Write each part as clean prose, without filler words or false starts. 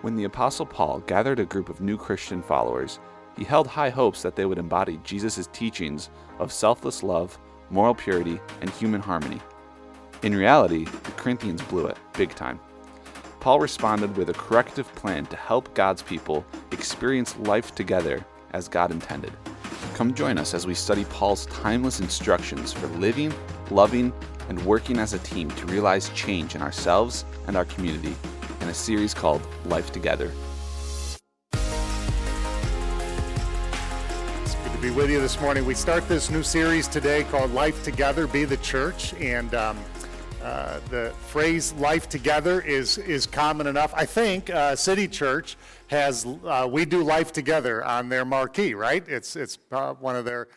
When the Apostle Paul gathered a group of new Christian followers, he held high hopes that they would embody Jesus' teachings of selfless love, moral purity, and human harmony. In reality, the Corinthians blew it, big time. Paul responded with a corrective plan to help God's people experience life together as God intended. Come join us as we study Paul's timeless instructions for living, loving, and working as a team to realize change in ourselves and our community in a series called Life Together. It's good to be with you this morning. We start this new series today called Life Together, Be the Church, and the phrase "life together" is common enough. I think City Church has "We do life together" on their marquee, right? It's one of their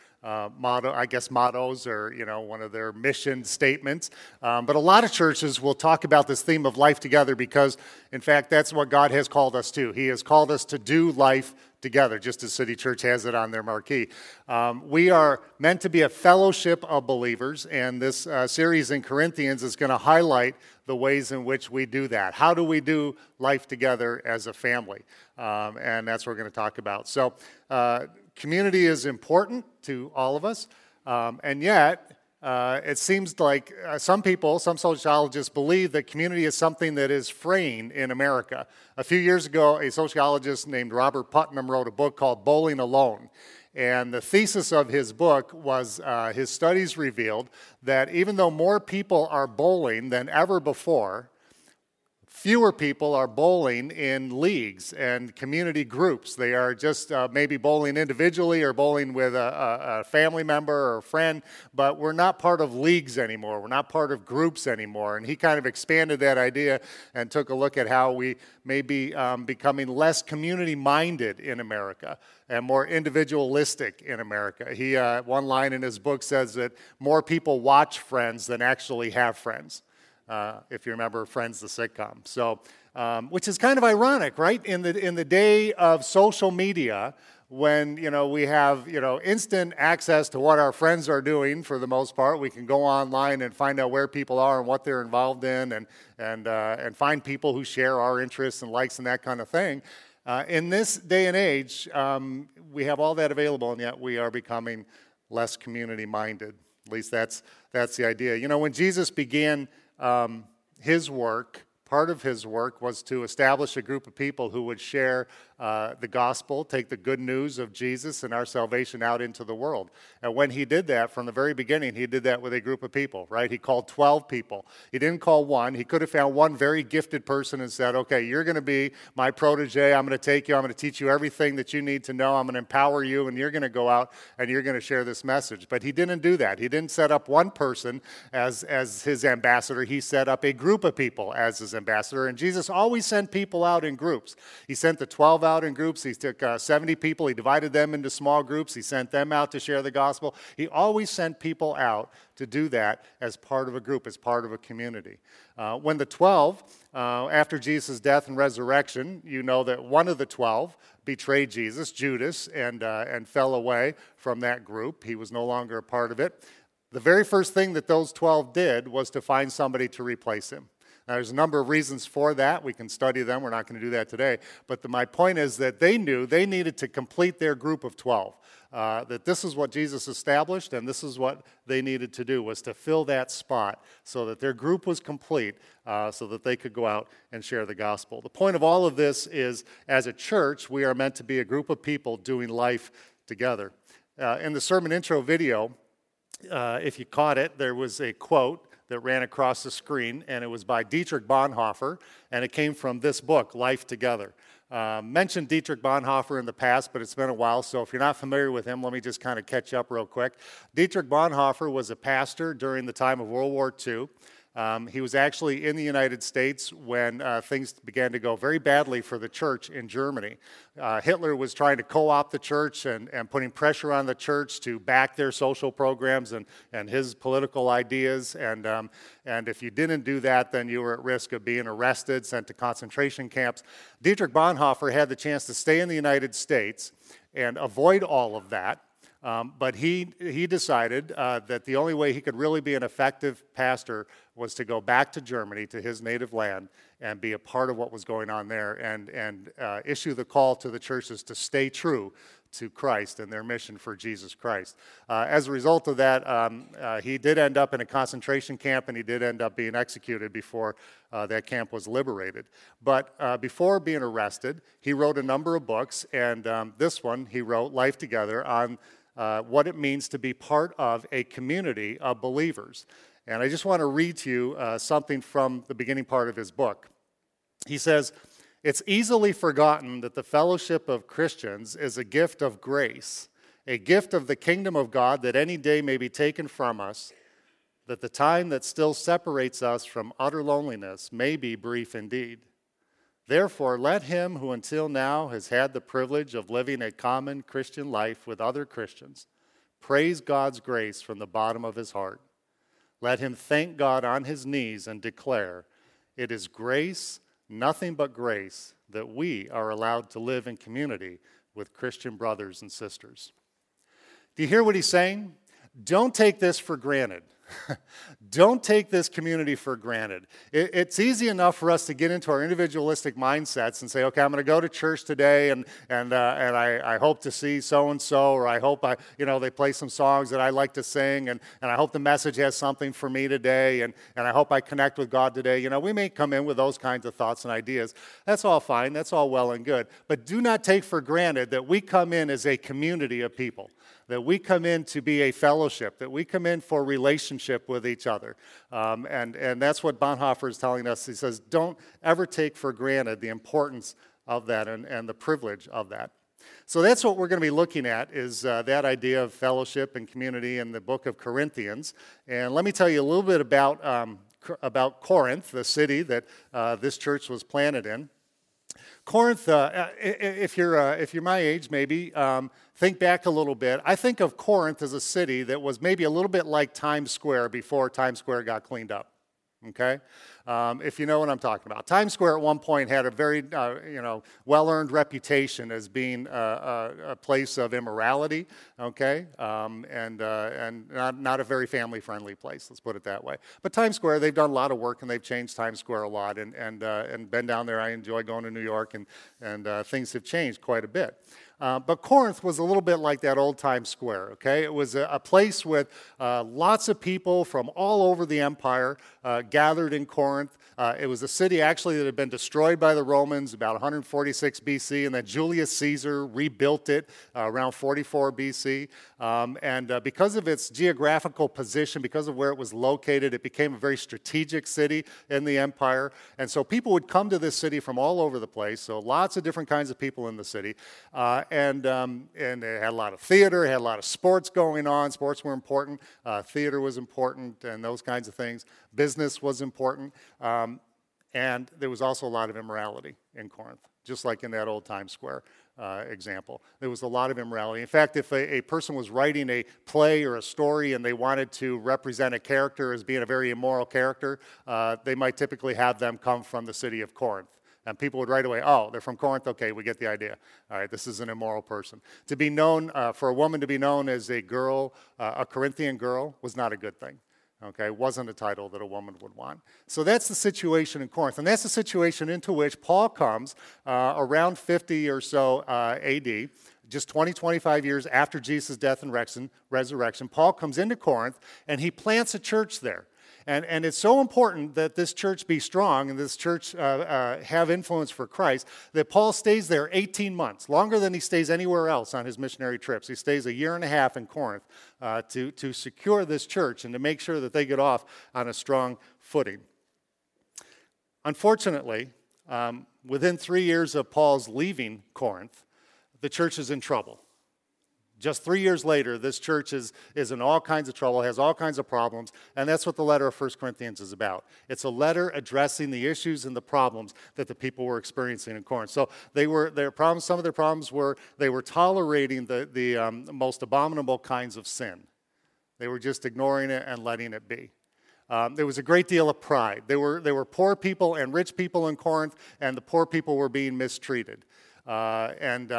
mottos, or one of their mission statements. But a lot of churches will talk about this theme of life together because, in fact, that's what God has called us to. He has called us to do life together, just as City Church has it on their marquee. We are meant to be a fellowship of believers, and this series in Corinthians is going to highlight the ways in which we do that. How do we do life together as a family? And that's what we're going to talk about. So community is important to all of us, and yet it seems like some sociologists believe that community is something that is fraying in America. A few years ago, a sociologist named Robert Putnam wrote a book called Bowling Alone. And the thesis of his book was his studies revealed that even though more people are bowling than ever before, fewer people are bowling in leagues and community groups. They are just maybe bowling individually or bowling with a family member or a friend, but we're not part of leagues anymore. We're not part of groups anymore. And he kind of expanded that idea and took a look at how we may be becoming less community-minded in America and more individualistic in America. He one line in his book says that more people watch Friends than actually have friends. If you remember Friends, the sitcom. So, which is kind of ironic, right? In the day of social media, when we have instant access to what our friends are doing for the most part, we can go online and find out where people are and what they're involved in, and find people who share our interests and likes and that kind of thing. In this day and age, we have all that available, and yet we are becoming less community-minded. At least that's the idea. When Jesus began his work, part of his work was to establish a group of people who would share the gospel, take the good news of Jesus and our salvation out into the world. And when he did that, from the very beginning, he did that with a group of people, right? He called 12 people. He didn't call one. He could have found one very gifted person and said, okay, you're going to be my protege. I'm going to take you. I'm going to teach you everything that you need to know. I'm going to empower you, and you're going to go out and you're going to share this message. But he didn't do that. He didn't set up one person as his ambassador. He set up a group of people as his ambassador. And Jesus always sent people out in groups. He sent the 12 out in groups. He took 70 people. He divided them into small groups. He sent them out to share the gospel. He always sent people out to do that as part of a group, as part of a community. When the 12, after Jesus' death and resurrection, you know that one of the 12 betrayed Jesus, Judas, and fell away from that group. He was no longer a part of it. The very first thing that those 12 did was to find somebody to replace him. Now, there's a number of reasons for that. We can study them. We're not going to do that today. But my point is that they knew they needed to complete their group of 12, that this is what Jesus established, and this is what they needed to do, was to fill that spot so that their group was complete, so that they could go out and share the gospel. The point of all of this is, as a church, we are meant to be a group of people doing life together. In the sermon intro video, if you caught it, there was a quote that ran across the screen, and it was by Dietrich Bonhoeffer, and it came from this book, Life Together. Mentioned Dietrich Bonhoeffer in the past, but it's been a while, so if you're not familiar with him, let me just kind of catch up real quick. Dietrich Bonhoeffer was a pastor during the time of World War II. He was actually in the United States when things began to go very badly for the church in Germany. Hitler was trying to co-opt the church and putting pressure on the church to back their social programs and his political ideas. And if you didn't do that, then you were at risk of being arrested, sent to concentration camps. Dietrich Bonhoeffer had the chance to stay in the United States and avoid all of that. But he decided that the only way he could really be an effective pastor was to go back to Germany, to his native land, and be a part of what was going on there, and issue the call to the churches to stay true to Christ and their mission for Jesus Christ. As a result of that, he did end up in a concentration camp, and he did end up being executed before that camp was liberated. But before being arrested, he wrote a number of books, and this one he wrote, Life Together, on what it means to be part of a community of believers. And I just want to read to you something from the beginning part of his book. He says, "It's easily forgotten that the fellowship of Christians is a gift of grace, a gift of the kingdom of God that any day may be taken from us, that the time that still separates us from utter loneliness may be brief indeed. Therefore, let him who until now has had the privilege of living a common Christian life with other Christians praise God's grace from the bottom of his heart. Let him thank God on his knees and declare, 'It is grace, nothing but grace, that we are allowed to live in community with Christian brothers and sisters.'" Do you hear what he's saying? Don't take this for granted. Don't take this community for granted. It's easy enough for us to get into our individualistic mindsets and say, okay, I'm going to go to church today, and I hope to see so-and-so, or I hope they play some songs that I like to sing, and I hope the message has something for me today, and I hope I connect with God today. We may come in with those kinds of thoughts and ideas. That's all fine. That's all well and good. But do not take for granted that we come in as a community of people, that we come in to be a fellowship, that we come in for relationship with each other. And that's what Bonhoeffer is telling us. He says, don't ever take for granted the importance of that and the privilege of that. So that's what we're going to be looking at, is that idea of fellowship and community in the book of Corinthians. And let me tell you a little bit about Corinth, the city that this church was planted in. Corinth, if you're my age, maybe, think back a little bit. I think of Corinth as a city that was maybe a little bit like Times Square before Times Square got cleaned up. Okay, if you know what I'm talking about. Times Square at one point had a very, well-earned reputation as being a place of immorality. Okay, and not a very family-friendly place. Let's put it that way. But Times Square, they've done a lot of work, and they've changed Times Square a lot. And been down there. I enjoy going to New York, and things have changed quite a bit. But Corinth was a little bit like that old Times Square, okay? It was a place with lots of people from all over the empire gathered in Corinth. It was a city actually that had been destroyed by the Romans about 146 BC, and then Julius Caesar rebuilt it around 44 BC. And because of its geographical position, because of where it was located, it became a very strategic city in the empire. And so people would come to this city from all over the place, so lots of different kinds of people in the city. And it had a lot of theater, it had a lot of sports going on. Sports were important, theater was important, and those kinds of things. Business was important, and there was also a lot of immorality in Corinth, just like in that old Times Square example. There was a lot of immorality. In fact, if a person was writing a play or a story and they wanted to represent a character as being a very immoral character, they might typically have them come from the city of Corinth. And people would right away, oh, they're from Corinth? Okay, we get the idea. All right, this is an immoral person. To be known, for a woman to be known as a girl, a Corinthian girl, was not a good thing. Okay, it wasn't a title that a woman would want. So that's the situation in Corinth. And that's the situation into which Paul comes around 50 or so AD, just 20, 25 years after Jesus' death and resurrection. Paul comes into Corinth, and he plants a church there. And it's so important that this church be strong and this church have influence for Christ that Paul stays there 18 months, longer than he stays anywhere else on his missionary trips. He stays a year and a half in Corinth to secure this church and to make sure that they get off on a strong footing. Unfortunately, within 3 years of Paul's leaving Corinth, the church is in trouble. Just 3 years later, this church is in all kinds of trouble, has all kinds of problems, and that's what the letter of 1 Corinthians is about. It's a letter addressing the issues and the problems that the people were experiencing in Corinth. So some of their problems were they were tolerating the most abominable kinds of sin. They were just ignoring it and letting it be. There was a great deal of pride. There were poor people and rich people in Corinth, and the poor people were being mistreated.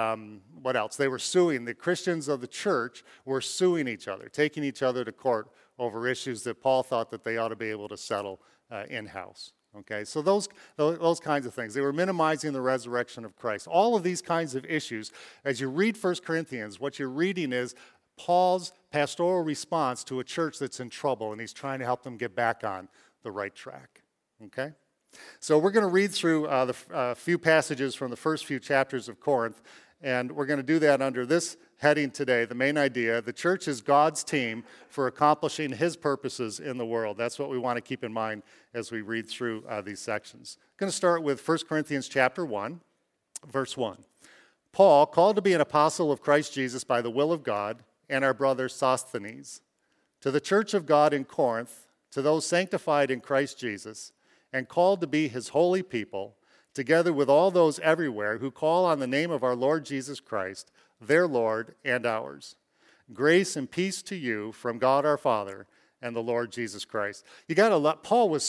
What else? They were suing. The Christians of the church were suing each other, taking each other to court over issues that Paul thought that they ought to be able to settle in-house. Okay, so those kinds of things. They were minimizing the resurrection of Christ. All of these kinds of issues, as you read 1 Corinthians, what you're reading is Paul's pastoral response to a church that's in trouble, and he's trying to help them get back on the right track. Okay? So we're going to read through the few passages from the first few chapters of Corinth, and we're going to do that under this heading today, the main idea: the church is God's team for accomplishing his purposes in the world. That's what we want to keep in mind as we read through these sections. I'm going to start with 1 Corinthians chapter 1, verse 1. Paul, called to be an apostle of Christ Jesus by the will of God, and our brother Sosthenes, to the church of God in Corinth, to those sanctified in Christ Jesus, and called to be his holy people, together with all those everywhere who call on the name of our Lord Jesus Christ, their Lord and ours. Grace and peace to you from God our Father and the Lord Jesus Christ. You got to let, Paul was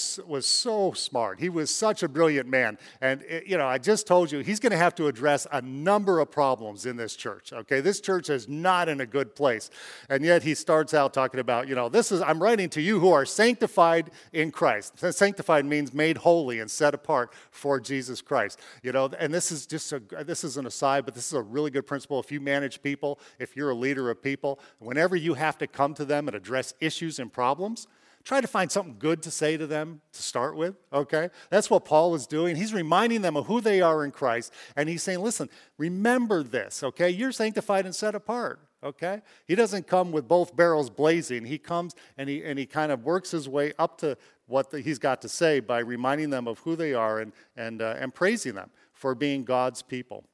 so smart. He was such a brilliant man. And, I just told you, he's going to have to address a number of problems in this church, okay? This church is not in a good place. And yet he starts out talking about, I'm writing to you who are sanctified in Christ. Sanctified means made holy and set apart for Jesus Christ. And this is an aside, but this is a really good principle. If you manage people, if you're a leader of people, whenever you have to come to them and address issues and problems, try to find something good to say to them to start with, okay? That's what Paul is doing. He's reminding them of who they are in Christ, and he's saying, listen, remember this, okay? You're sanctified and set apart, okay? He doesn't come with both barrels blazing. He comes and he kind of works his way up to what he's got to say by reminding them of who they are and praising them for being God's people.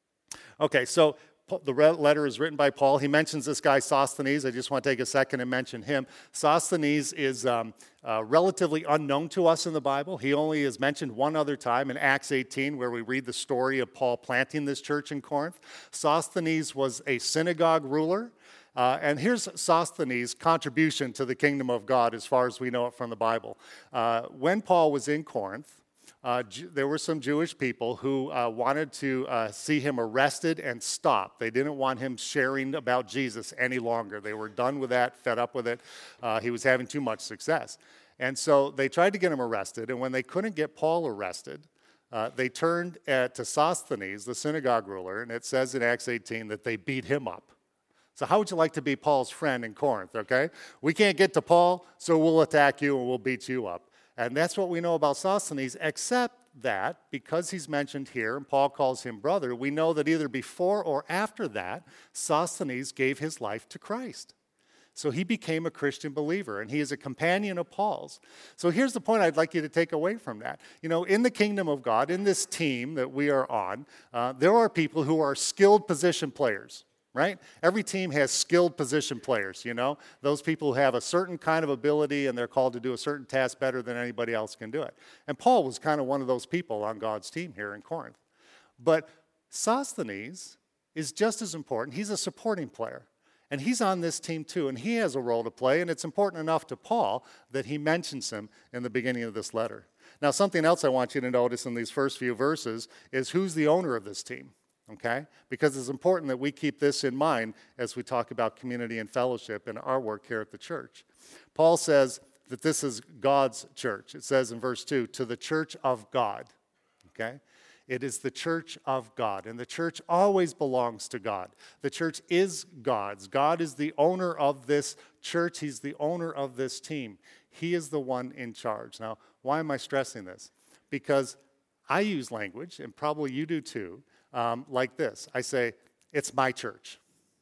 Okay, so the letter is written by Paul. He mentions this guy Sosthenes. I just want to take a second and mention him. Sosthenes is relatively unknown to us in the Bible. He only is mentioned one other time in Acts 18, where we read the story of Paul planting this church in Corinth. Sosthenes was a synagogue ruler. And here's Sosthenes' contribution to the kingdom of God as far as we know it from the Bible. When Paul was in Corinth, there were some Jewish people who wanted to see him arrested and stopped. They didn't want him sharing about Jesus any longer. They were done with that, fed up with it. He was having too much success. And so they tried to get him arrested, and when they couldn't get Paul arrested, they turned to Sosthenes, the synagogue ruler, and it says in Acts 18 that they beat him up. So how would you like to be Paul's friend in Corinth, okay? We can't get to Paul, so we'll attack you and we'll beat you up. And that's what we know about Sosthenes, except that because he's mentioned here, and Paul calls him brother, we know that either before or after that, Sosthenes gave his life to Christ. So he became a Christian believer, and he is a companion of Paul's. So here's the point I'd like you to take away from that. In the kingdom of God, in this team that we are on, there are people who are skilled position players. Right? Every team has skilled position players, those people who have a certain kind of ability and they're called to do a certain task better than anybody else can do it. And Paul was kind of one of those people on God's team here in Corinth. But Sosthenes is just as important. He's a supporting player. And he's on this team too, and he has a role to play, and it's important enough to Paul that he mentions him in the beginning of this letter. Now, something else I want you to notice in these first few verses is who's the owner of this team. Okay? Because it's important that we keep this in mind as we talk about community and fellowship in our work here at the church. Paul says that this is God's church. It says in verse 2, to the church of God. Okay? It is the church of God, and the church always belongs to God. The church is God's. God is the owner of this church. He's the owner of this team. He is the one in charge. Now, why am I stressing this? Because I use language, and probably you do too, like this. I say, it's my church.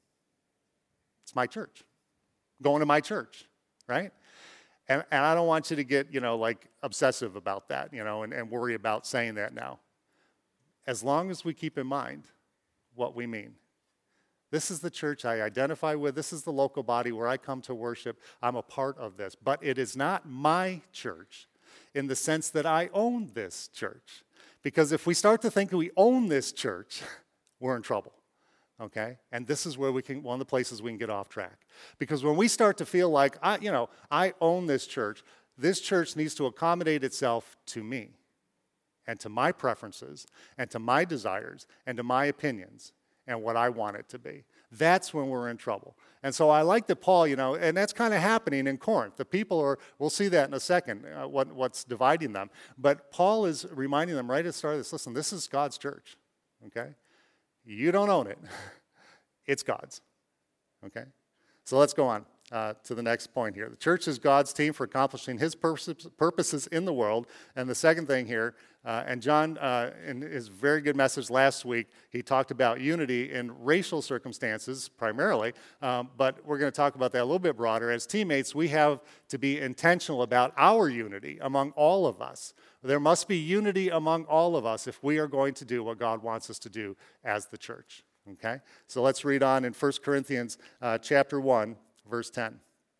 It's my church. Going to my church, right? And I don't want you to get, obsessive about that, and worry about saying that now. As long as we keep in mind what we mean. This is the church I identify with. This is the local body where I come to worship. I'm a part of this. But it is not my church in the sense that I own this church. Because if we start to think we own this church, we're in trouble, okay? And this is where one of the places we can get off track. Because when we start to feel like, I own this church needs to accommodate itself to me and to my preferences and to my desires and to my opinions and what I want it to be. That's when we're in trouble. And so I like that Paul, and that's kind of happening in Corinth. The people are, we'll see that in a second, what's dividing them. But Paul is reminding them right at the start of this, listen, this is God's church, okay? You don't own it. It's God's, okay? So let's go on to the next point here. The church is God's team for accomplishing his purposes in the world. And the second thing here, and John, in his very good message last week, he talked about unity in racial circumstances primarily, but we're going to talk about that a little bit broader. As teammates, we have to be intentional about our unity among all of us. There must be unity among all of us if we are going to do what God wants us to do as the church. Okay? So let's read on in 1 Corinthians chapter 1, verse 10.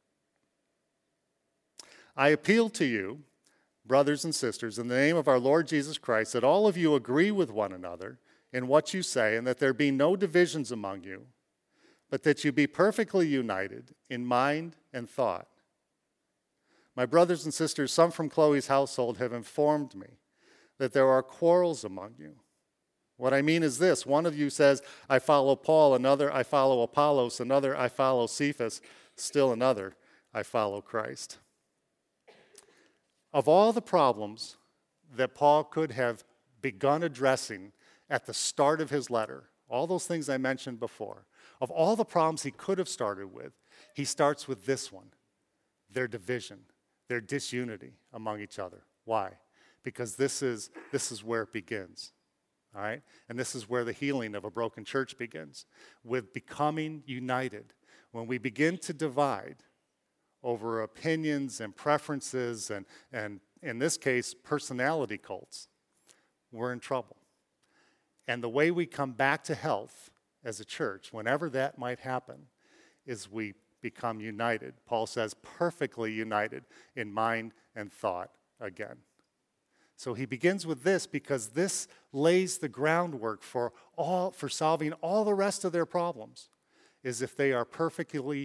I appeal to you, brothers and sisters, in the name of our Lord Jesus Christ, that all of you agree with one another in what you say, and that there be no divisions among you, but that you be perfectly united in mind and thought. My brothers and sisters, some from Chloe's household have informed me that there are quarrels among you. What I mean is this: one of you says, I follow Paul, another, I follow Apollos, another, I follow Cephas, still another, I follow Christ. Of all the problems that Paul could have begun addressing at the start of his letter, all those things I mentioned before, of all the problems he could have started with, he starts with this one: their division, their disunity among each other. Why? Because this is where it begins. All right? And this is where the healing of a broken church begins, with becoming united. When we begin to divide over opinions and preferences and in this case, personality cults, we're in trouble. And the way we come back to health as a church, whenever that might happen, is we become united. Paul says, perfectly united in mind and thought again. So he begins with this because this lays the groundwork for solving all the rest of their problems, is if they are perfectly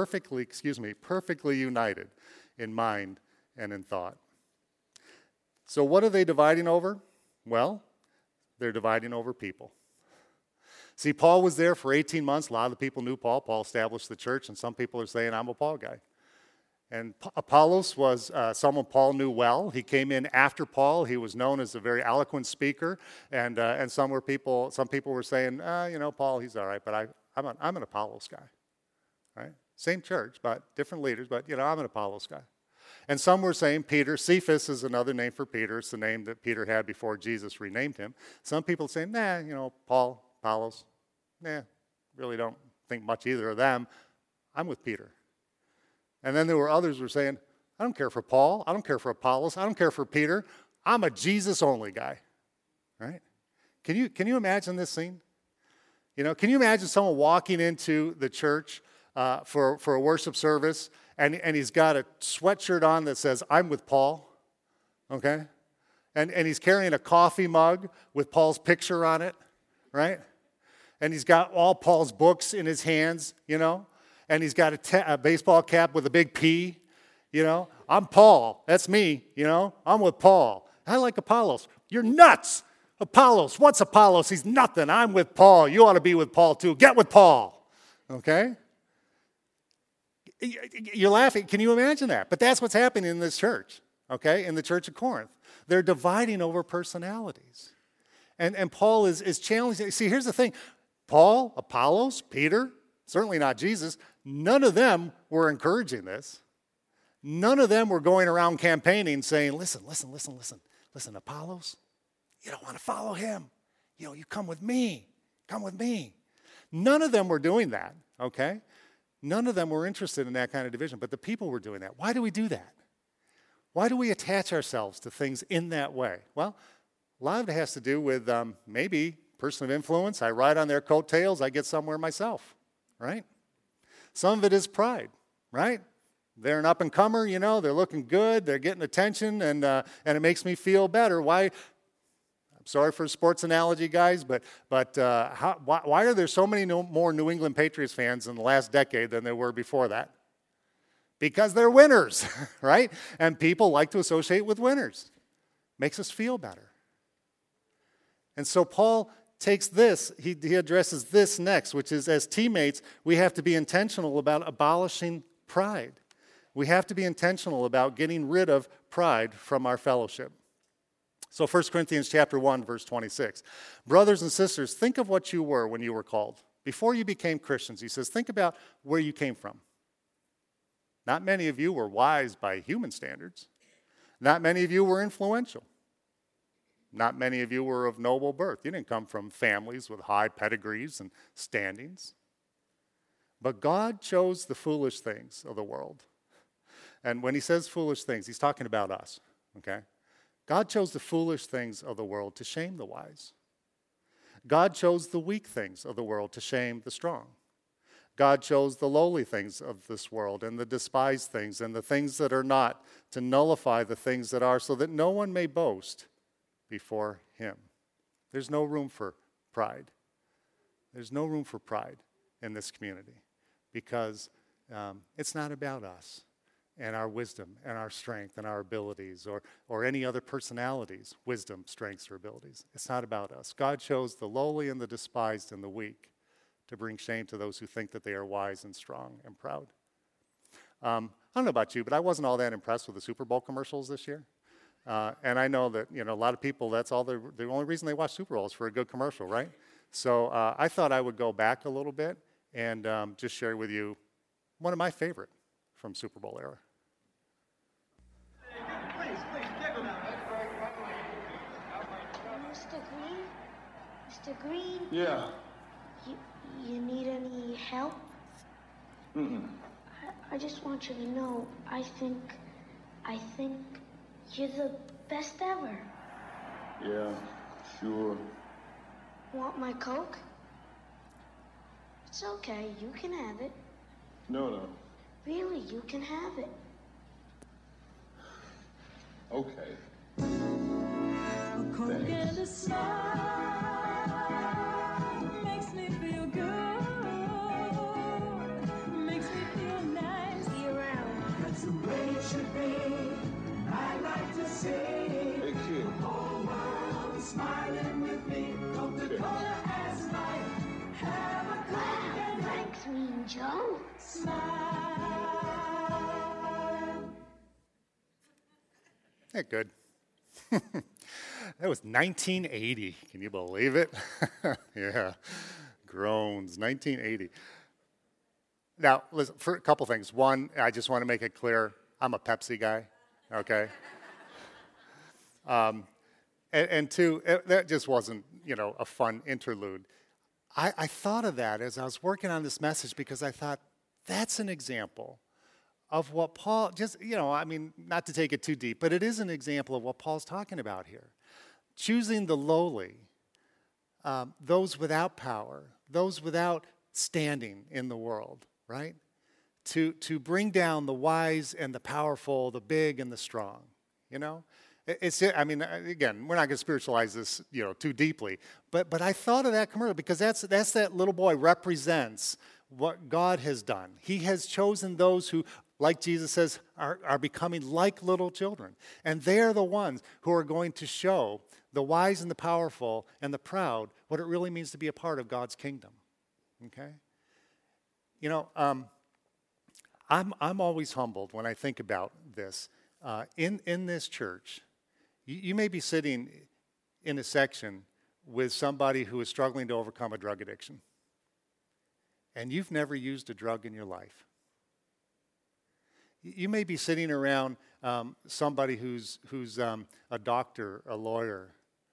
united in mind and in thought. So what are they dividing over? Well, they're dividing over people. See, Paul was there for 18 months. A lot of the people knew Paul. Paul established the church, and some people are saying, I'm a Paul guy. And Apollos was someone Paul knew well. He came in after Paul. He was known as a very eloquent speaker, and some people were saying, Paul, he's all right, but I'm an Apollos guy, right? Same church, but different leaders, but I'm an Apollos guy. And some were saying Peter. Cephas is another name for Peter. It's the name that Peter had before Jesus renamed him. Some people saying, Paul, Apollos, really don't think much either of them. I'm with Peter. And then there were others who were saying, I don't care for Paul, I don't care for Apollos, I don't care for Peter, I'm a Jesus-only guy, right? Can you imagine this scene? Can you imagine someone walking into the church for a worship service, and he's got a sweatshirt on that says, I'm with Paul, okay? And he's carrying a coffee mug with Paul's picture on it, right? And he's got all Paul's books in his hands, and he's got a baseball cap with a big P, I'm Paul, that's me, I'm with Paul. I like Apollos. You're nuts. Apollos, what's Apollos? He's nothing. I'm with Paul. You ought to be with Paul too. Get with Paul, okay? You're laughing. Can you imagine that? But that's what's happening in this church, okay, in the church of Corinth. They're dividing over personalities. And Paul is challenging. See, here's the thing. Paul, Apollos, Peter, certainly not Jesus, none of them were encouraging this. None of them were going around campaigning saying, listen, Apollos, you don't want to follow him. You come with me. None of them were doing that, okay? None of them were interested in that kind of division, but the people were doing that. Why do we do that? Why do we attach ourselves to things in that way? Well, a lot of it has to do with maybe person of influence. I ride on their coattails, I get somewhere myself, right? Some of it is pride, right? They're an up-and-comer, they're looking good, they're getting attention, and it makes me feel better. Why? I'm sorry for a sports analogy, guys, but why are there so many more New England Patriots fans in the last decade than there were before that? Because they're winners, right? And people like to associate with winners. Makes us feel better. And so Paul takes this, he addresses this next, which is as teammates, we have to be intentional about abolishing pride. We have to be intentional about getting rid of pride from our fellowship. So 1 Corinthians chapter 1, verse 26. Brothers and sisters, think of what you were when you were called. Before you became Christians, he says, think about where you came from. Not many of you were wise by human standards. Not many of you were influential. Not many of you were of noble birth. You didn't come from families with high pedigrees and standings. But God chose the foolish things of the world. And when he says foolish things, he's talking about us, okay? God chose the foolish things of the world to shame the wise. God chose the weak things of the world to shame the strong. God chose the lowly things of this world and the despised things and the things that are not to nullify the things that are, so that no one may boast before him. There's no room for pride. There's no room for pride in this community because it's not about us and our wisdom and our strength and our abilities or any other personalities, wisdom, strengths, or abilities. It's not about us. God chose the lowly and the despised and the weak to bring shame to those who think that they are wise and strong and proud. I don't know about you, but I wasn't all that impressed with the Super Bowl commercials this year. And I know that a lot of people, that's all the only reason they watch Super Bowl is for a good commercial, right? So I thought I would go back a little bit and just share with you one of my favorite from Super Bowl era. Mr. Green? Mr. Green? Yeah. You need any help? Mm-mm. I just want you to know, I think you're the best ever. Yeah, sure. Want my Coke? It's okay, you can have it. No. Really, you can have it. Okay. A Coke and a smile makes me feel good. Makes me feel nice. Be around. That's the way it should be. I like to see Hey, kid. the whole world smiling with me. Coca-Cola as life. Have a Coke Wow, and thanks, Mean Joe. smile. Isn't that good? That was 1980. Can you believe it? Yeah. Groans. 1980. Now, listen, for a couple things. One, I just want to make it clear, I'm a Pepsi guy, okay? And two, that just wasn't, a fun interlude. I thought of that as I was working on this message because I thought, that's an example of what Paul, not to take it too deep, but it is an example of what Paul's talking about here. Choosing the lowly, those without power, those without standing in the world, right? To bring down the wise and the powerful, the big and the strong, again, we're not going to spiritualize this, too deeply, but I thought of that commercial because that's that little boy represents what God has done. He has chosen those who, like Jesus says, are becoming like little children. And they're the ones who are going to show the wise and the powerful and the proud what it really means to be a part of God's kingdom. Okay? I'm always humbled when I think about this. In this church, you may be sitting in a section with somebody who is struggling to overcome a drug addiction. And you've never used a drug in your life. You may be sitting around somebody who's a doctor, a lawyer,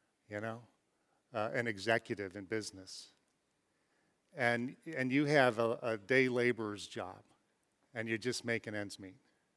an executive in business. And you have a day laborer's job, and you're just making ends meet.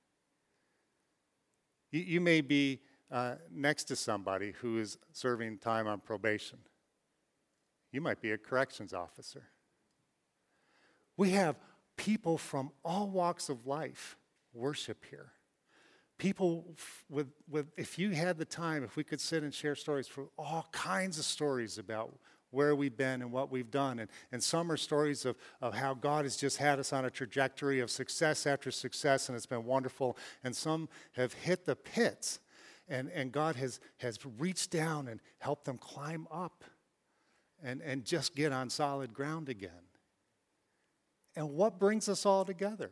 You may be next to somebody who is serving time on probation. You might be a corrections officer. We have people from all walks of life worship here. People with if you had the time, if we could sit and share stories, for all kinds of stories about where we've been and what we've done. And some are stories of how God has just had us on a trajectory of success after success, and it's been wonderful. And some have hit the pits, and God has reached down and helped them climb up. and just get on solid ground again. And what brings us all together?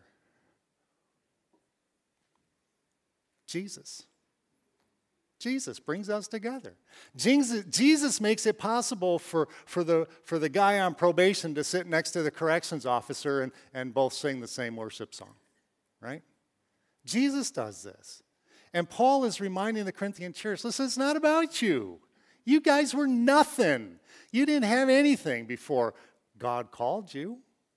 Jesus. Jesus brings us together. Jesus makes it possible for the guy on probation to sit next to the corrections officer and both sing the same worship song, right? Jesus does this. And Paul is reminding the Corinthian church, listen, it's not about you. You guys were nothing. You didn't have anything before God called you.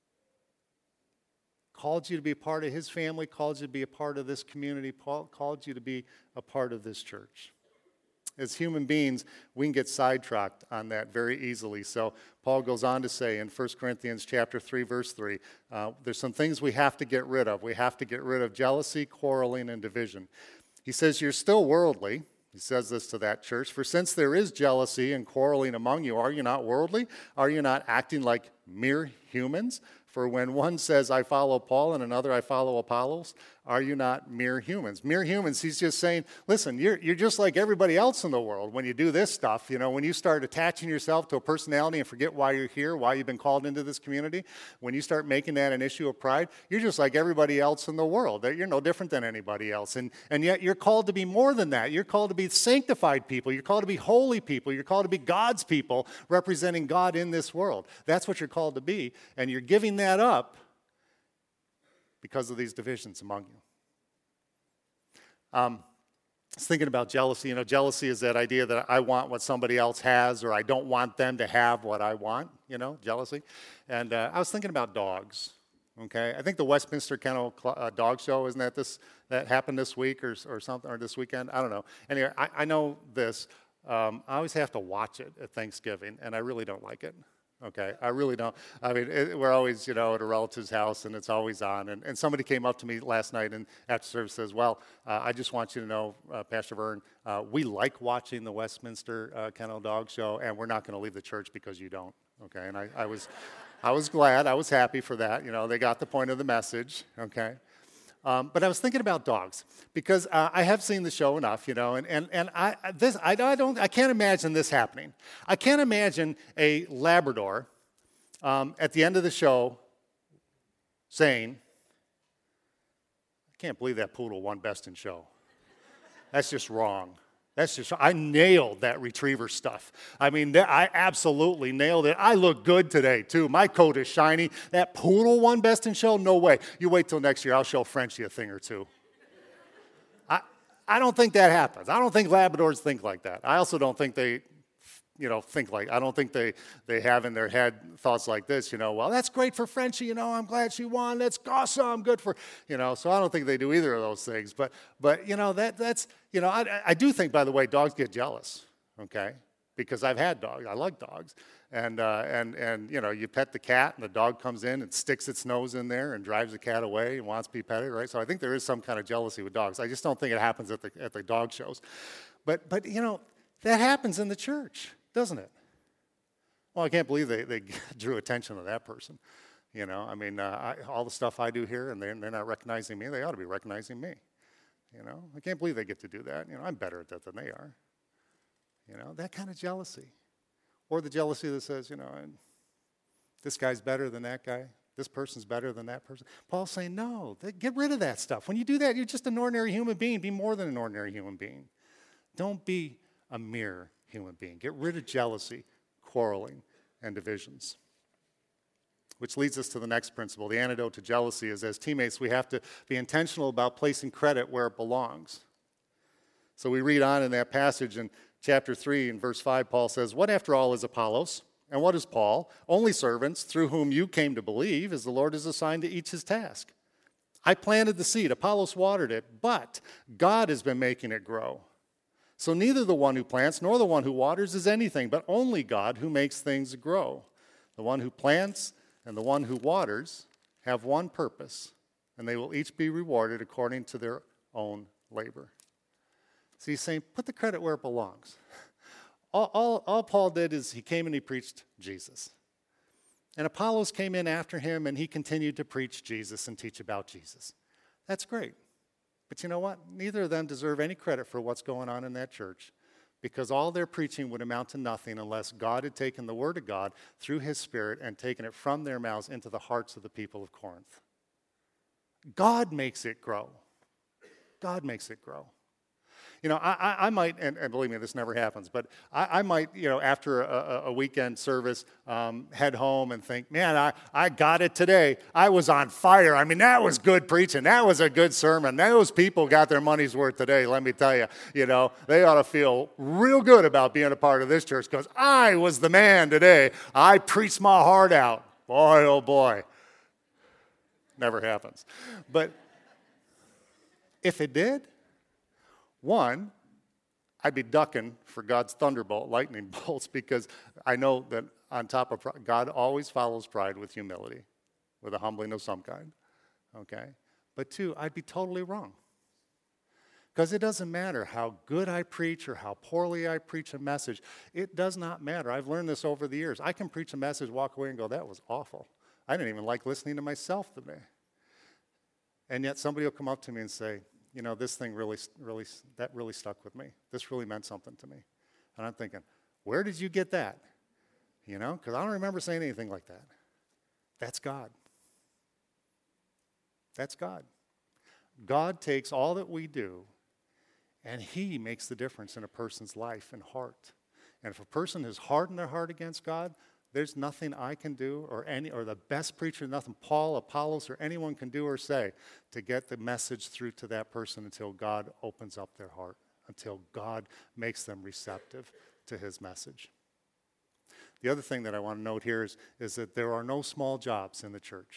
Called you to be a part of his family, called you to be a part of this community, called you to be a part of this church. As human beings, we can get sidetracked on that very easily. So Paul goes on to say in 1 Corinthians chapter 3, verse 3, there's some things we have to get rid of. We have to get rid of jealousy, quarreling, and division. He says, you're still worldly. He says this to that church. For since there is jealousy and quarreling among you, are you not worldly? Are you not acting like mere humans? For when one says, I follow Paul, and another, I follow Apollos, are you not mere humans? Mere humans, he's just saying, listen, you're just like everybody else in the world when you do this stuff. You know, when you start attaching yourself to a personality and forget why you're here, why you've been called into this community, when you start making that an issue of pride, you're just like everybody else in the world. You're no different than anybody else. And yet you're called to be more than that. You're called to be sanctified people. You're called to be holy people. You're called to be God's people representing God in this world. That's what you're called to be. And you're giving that up because of these divisions among you. I was thinking about jealousy. You know, jealousy is that idea that I want what somebody else has, or I don't want them to have what I want, you know, jealousy. And I was thinking about dogs, okay? I think the Westminster Kennel Dog Show, isn't that happened this week or something, or this weekend? I don't know. Anyway, I know this. I always have to watch it at Thanksgiving, and I really don't like it. Okay, I really don't. I mean, we're always, you know, at a relative's house, and it's always on. And somebody came up to me last night and after service says, well, I just want you to know, Pastor Vern, we like watching the Westminster Kennel Dog Show, and we're not going to leave the church because you don't. Okay, and I was glad. I was happy for that. You know, they got the point of the message. Okay. But I was thinking about dogs because I have seen the show enough, you know, and I can't imagine this happening. I can't imagine a Labrador at the end of the show saying, "I can't believe that poodle won Best in Show. That's just wrong. I nailed that retriever stuff. I mean, I absolutely nailed it. I look good today, too. My coat is shiny. That poodle won Best in Show? No way. You wait till next year. I'll show Frenchie a thing or two." I don't think that happens. I don't think Labradors think like that. I also don't think they, you know, I don't think they have in their head thoughts like this, you know, well, that's great for Frenchie, you know, I'm glad she won, that's awesome, good for, you know, so I don't think they do either of those things. But you know, that's, you know, I do think, by the way, dogs get jealous, okay, because I've had dogs, I like dogs, and you know, you pet the cat, and the dog comes in and sticks its nose in there and drives the cat away and wants to be petted, right? So I think there is some kind of jealousy with dogs. I just don't think it happens at the dog shows. But you know, that happens in the church, doesn't it? Well, I can't believe they drew attention to that person. You know, I mean, all the stuff I do here, and they're not recognizing me. They ought to be recognizing me. You know, I can't believe they get to do that. You know, I'm better at that than they are. You know, that kind of jealousy. Or the jealousy that says, you know, this guy's better than that guy. This person's better than that person. Paul's saying, no, get rid of that stuff. When you do that, you're just an ordinary human being. Be more than an ordinary human being. Don't be a mere human being. Get rid of jealousy, quarreling, and divisions. Which leads us to the next principle. The antidote to jealousy is, as teammates, we have to be intentional about placing credit where it belongs. So we read on in that passage in chapter 3 and verse 5, Paul says, "What after all is Apollos? And what is Paul? Only servants through whom you came to believe, as the Lord has assigned to each his task. I planted the seed, Apollos watered it, but God has been making it grow. So neither the one who plants nor the one who waters is anything, but only God who makes things grow. The one who plants and the one who waters have one purpose, and they will each be rewarded according to their own labor." So he's saying, put the credit where it belongs. All Paul did is he came and he preached Jesus. And Apollos came in after him, and he continued to preach Jesus and teach about Jesus. That's great. But you know what? Neither of them deserve any credit for what's going on in that church. because all their preaching would amount to nothing unless God had taken the word of God through his Spirit and taken it from their mouths into the hearts of the people of Corinth. God makes it grow. God makes it grow. You know, I might, and believe me, this never happens, but I might, you know, after a weekend service, head home and think, man, I got it today. I was on fire. I mean, that was good preaching. That was a good sermon. Those people got their money's worth today, let me tell you. You know, they ought to feel real good about being a part of this church because I was the man today. I preached my heart out. Boy, oh boy. Never happens. But if it did, one, I'd be ducking for God's thunderbolt, lightning bolts, because I know that on top of pride, God always follows pride with humility, with a humbling of some kind, okay? But two, I'd be totally wrong. Because it doesn't matter how good I preach or how poorly I preach a message. It does not matter. I've learned this over the years. I can preach a message, walk away and go, that was awful. I didn't even like listening to myself today. And yet somebody will come up to me and say, you know, this thing really stuck with me. This really meant something to me. And I'm thinking, where did you get that? You know, because I don't remember saying anything like that. That's God. That's God. God takes all that we do, and he makes the difference in a person's life and heart. And if a person has hardened their heart against God, there's nothing I can do or the best preacher, nothing Paul, Apollos, or anyone can do or say to get the message through to that person until God opens up their heart, until God makes them receptive to his message. The other thing that I want to note here is that there are no small jobs in the church.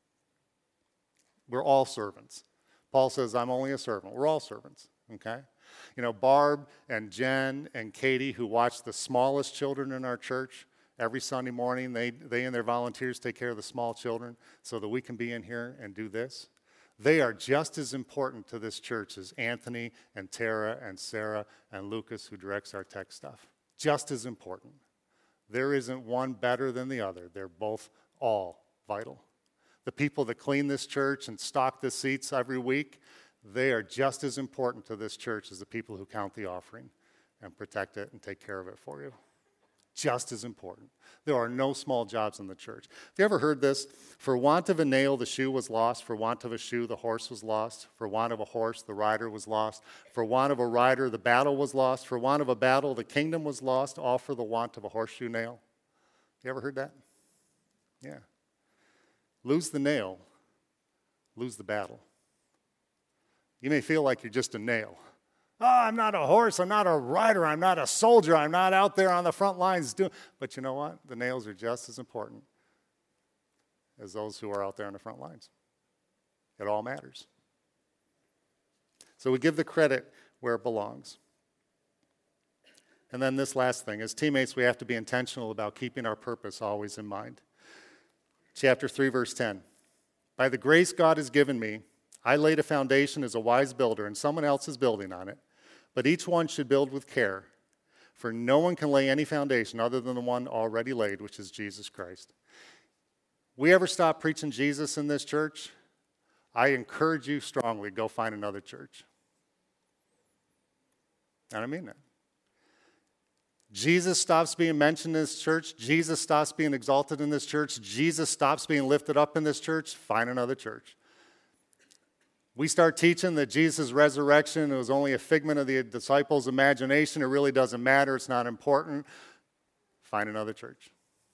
We're all servants. Paul says, I'm only a servant. We're all servants, okay? You know, Barb and Jen and Katie, who watch the smallest children in our church, every Sunday morning, they and their volunteers take care of the small children so that we can be in here and do this. They are just as important to this church as Anthony and Tara and Sarah and Lucas, who directs our tech stuff. Just as important. There isn't one better than the other. They're both all vital. The people that clean this church and stock the seats every week, they are just as important to this church as the people who count the offering and protect it and take care of it for you. Just as important. There are no small jobs in the church. Have you ever heard this? For want of a nail, the shoe was lost. For want of a shoe, the horse was lost. For want of a horse, the rider was lost. For want of a rider, the battle was lost. For want of a battle, the kingdom was lost. All for the want of a horseshoe nail. You ever heard that? Yeah. Lose the nail, lose the battle. You may feel like you're just a nail. Oh, I'm not a horse, I'm not a rider, I'm not a soldier, I'm not out there on the front lines doing. But you know what? The nails are just as important as those who are out there on the front lines. It all matters. So we give the credit where it belongs. And then this last thing, as teammates, we have to be intentional about keeping our purpose always in mind. Chapter 3, verse 10. By the grace God has given me, I laid a foundation as a wise builder, and someone else is building on it. But each one should build with care, for no one can lay any foundation other than the one already laid, which is Jesus Christ. We ever stop preaching Jesus in this church? I encourage you strongly, go find another church. And I mean that. Jesus stops being mentioned in this church. Jesus stops being exalted in this church. Jesus stops being lifted up in this church. Find another church. We start teaching that Jesus' resurrection was only a figment of the disciples' imagination. It really doesn't matter. It's not important. Find another church.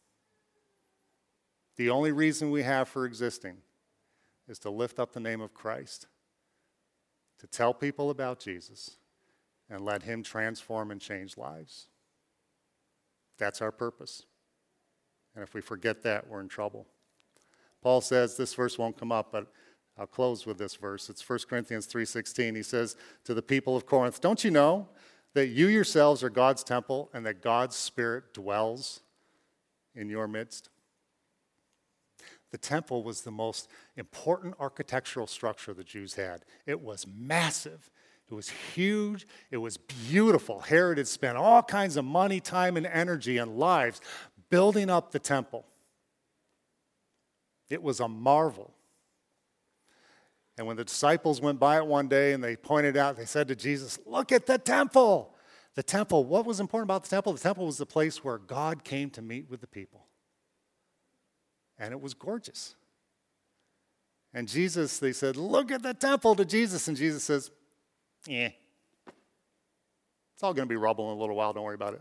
The only reason we have for existing is to lift up the name of Christ, to tell people about Jesus, and let him transform and change lives. That's our purpose. And if we forget that, we're in trouble. Paul says, this verse won't come up, but I'll close with this verse. It's 1 Corinthians 3:16. He says to the people of Corinth, don't you know that you yourselves are God's temple and that God's Spirit dwells in your midst? The temple was the most important architectural structure the Jews had. It was massive. It was huge. It was beautiful. Herod had spent all kinds of money, time, and energy and lives building up the temple. It was a marvel. And when the disciples went by it one day and they pointed out, they said to Jesus, look at the temple. The temple, what was important about the temple? The temple was the place where God came to meet with the people. And it was gorgeous. And Jesus, they said, look at the temple to Jesus. And Jesus says, it's all going to be rubble in a little while. Don't worry about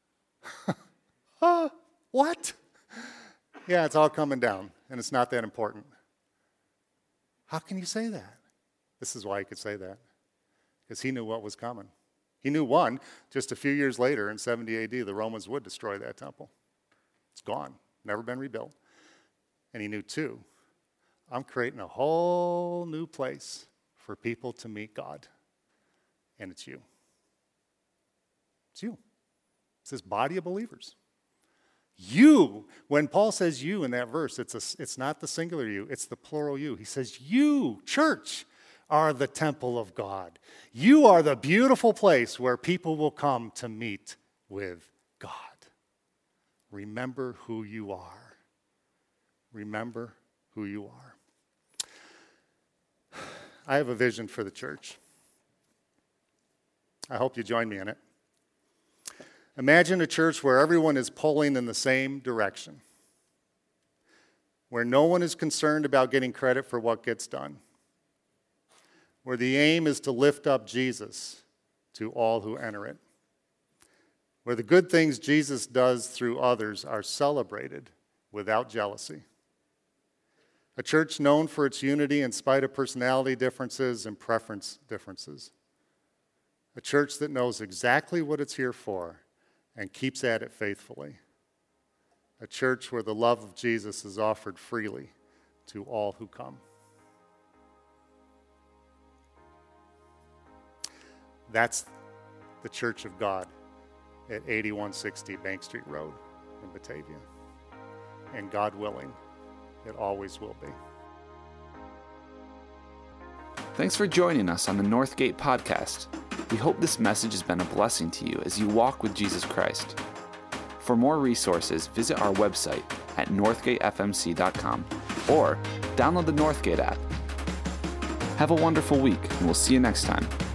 it. What? Yeah, it's all coming down, and it's not that important. How can you say that? This is why he could say that. Because he knew what was coming. He knew, one, just a few years later in 70 AD, the Romans would destroy that temple. It's gone, never been rebuilt. And he knew, two, I'm creating a whole new place for people to meet God. And it's you. It's you. It's this body of believers. You, when Paul says you in that verse, it's not the singular you, it's the plural you. He says, you, church, are the temple of God. You are the beautiful place where people will come to meet with God. Remember who you are. Remember who you are. I have a vision for the church. I hope you join me in it. Imagine a church where everyone is pulling in the same direction, where no one is concerned about getting credit for what gets done, where the aim is to lift up Jesus to all who enter it, where the good things Jesus does through others are celebrated without jealousy. A church known for its unity in spite of personality differences and preference differences. A church that knows exactly what it's here for and keeps at it faithfully. A church where the love of Jesus is offered freely to all who come. That's the Church of God at 8160 Bank Street Road in Batavia. And God willing, it always will be. Thanks for joining us on the Northgate Podcast. We hope this message has been a blessing to you as you walk with Jesus Christ. For more resources, visit our website at northgatefmc.com or download the Northgate app. Have a wonderful week, and we'll see you next time.